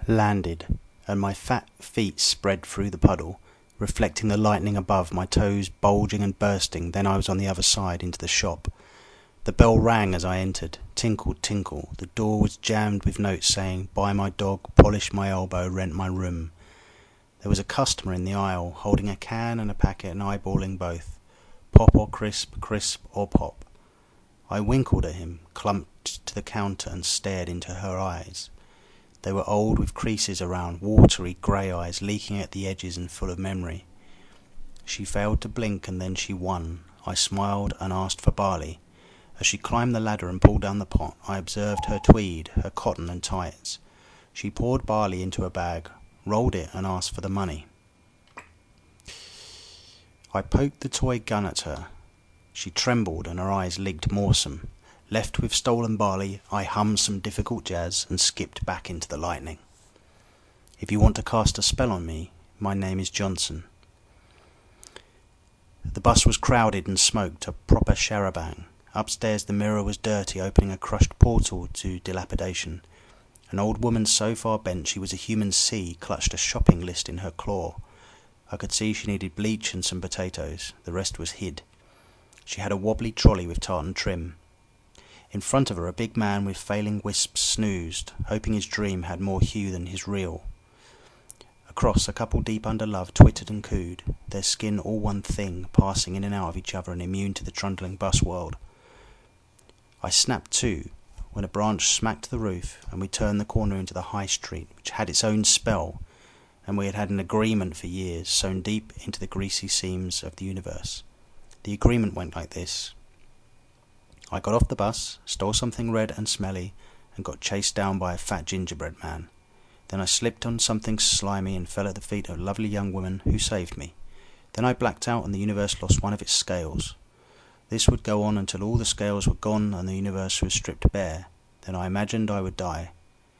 landed, and my fat feet spread through the puddle, reflecting the lightning above, my toes bulging and bursting. Then I was on the other side, into the shop. The bell rang as I entered. Tinkle, tinkle. The door was jammed with notes saying, "Buy my dog, polish my elbow, rent my room." There was a customer in the aisle, holding a can and a packet and eyeballing both. Pop or crisp, crisp or pop. I winkled at him, clumped to the counter and stared into her eyes. They were old, with creases around, watery grey eyes leaking at the edges and full of memory. She failed to blink, and then she won. I smiled and asked for barley. As she climbed the ladder and pulled down the pot, I observed her tweed, her cotton and tights. She poured barley into a bag, rolled it and asked for the money. I poked the toy gun at her. She trembled and her eyes leaked morsome. Left with stolen barley, I hummed some difficult jazz and skipped back into the lightning. If you want to cast a spell on me, my name is Johnson. The bus was crowded and smoked, a proper charabanc. Upstairs the mirror was dirty, opening a crushed portal to dilapidation. An old woman so far bent she was a human sea clutched a shopping list in her claw. I could see she needed bleach and some potatoes. The rest was hid. She had a wobbly trolley with tartan trim. In front of her a big man with failing wisps snoozed, hoping his dream had more hue than his real. Across, a couple deep under love twittered and cooed, their skin all one thing, passing in and out of each other and immune to the trundling bus world. I snapped to, when a branch smacked the roof and we turned the corner into the high street, which had its own spell, and we had had an agreement for years, sewn deep into the greasy seams of the universe. The agreement went like this. I got off the bus, stole something red and smelly, and got chased down by a fat gingerbread man. Then I slipped on something slimy and fell at the feet of a lovely young woman who saved me. Then I blacked out and the universe lost one of its scales. This would go on until all the scales were gone and the universe was stripped bare. Then I imagined I would die.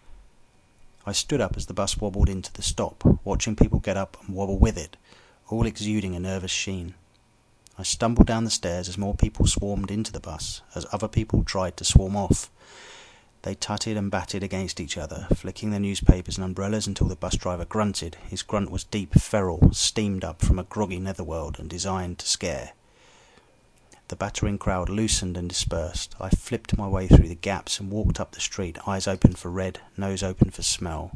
I stood up as the bus wobbled into the stop, watching people get up and wobble with it, all exuding a nervous sheen. I stumbled down the stairs as more people swarmed into the bus, as other people tried to swarm off. They tutted and batted against each other, flicking their newspapers and umbrellas until the bus driver grunted. His grunt was deep, feral, steamed up from a groggy netherworld and designed to scare. The battering crowd loosened and dispersed. I flipped my way through the gaps and walked up the street, eyes open for red, nose open for smell.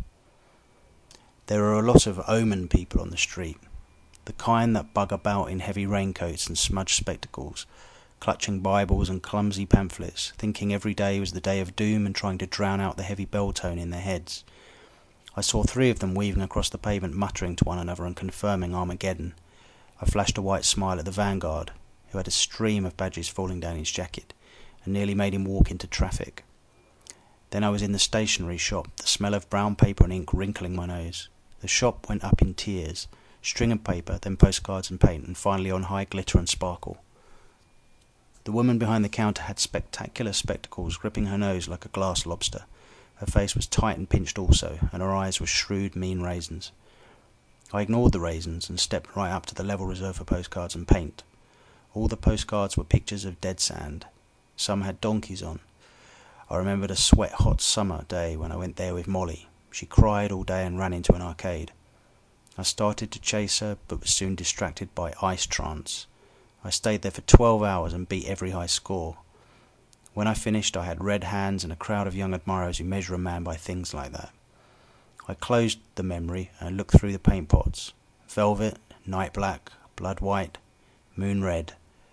There are a lot of omen people on the street, the kind that bug about in heavy raincoats and smudged spectacles, clutching Bibles and clumsy pamphlets, thinking every day was the day of doom and trying to drown out the heavy bell tone in their heads. I saw 3 of them weaving across the pavement, muttering to one another and confirming Armageddon. I flashed a white smile at the vanguard, who had a stream of badges falling down his jacket, and nearly made him walk into traffic. Then I was in the stationery shop, the smell of brown paper and ink wrinkling my nose. The shop went up in tiers, string and paper, then postcards and paint, and finally on high glitter and sparkle. The woman behind the counter had spectacular spectacles, gripping her nose like a glass lobster. Her face was tight and pinched also, and her eyes were shrewd, mean raisins. I ignored the raisins and stepped right up to the level reserved for postcards and paint. All the postcards were pictures of dead sand. Some had donkeys on. I remembered a sweat-hot summer day when I went there with Molly. She cried all day and ran into an arcade. I started to chase her, but was soon distracted by Ice Trance. I stayed there for 12 hours and beat every high score. When I finished, I had red hands and a crowd of young admirers who measure a man by things like that. I closed the memory and looked through the paint pots. Velvet, night black, blood white, moon red,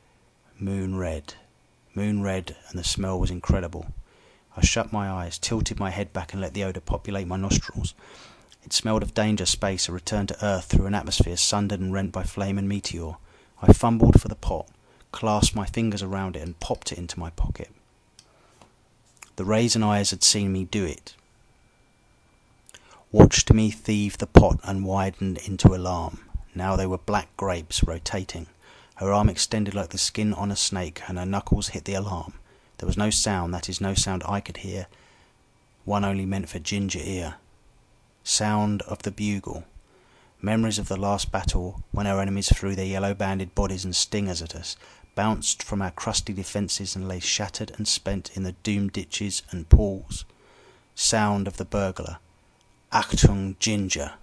moon red, moon red, and the smell was incredible. I shut my eyes, tilted my head back and let the odour populate my nostrils. It smelled of danger, space, a return to Earth through an atmosphere sundered and rent by flame and meteor. I fumbled for the pot, clasped my fingers around it and popped it into my pocket. The raisin eyes had seen me do it, watched me thieve the pot and widened into alarm. Now they were black grapes rotating. Her arm extended like the skin on a snake and her knuckles hit the alarm. There was no sound, that is, no sound I could hear, one only meant for ginger ear. Sound of the bugle. Memories of the last battle, when our enemies threw their yellow-banded bodies and stingers at us, bounced from our crusty defences and lay shattered and spent in the doomed ditches and pools. Sound of the burglar. Achtung, Ginger!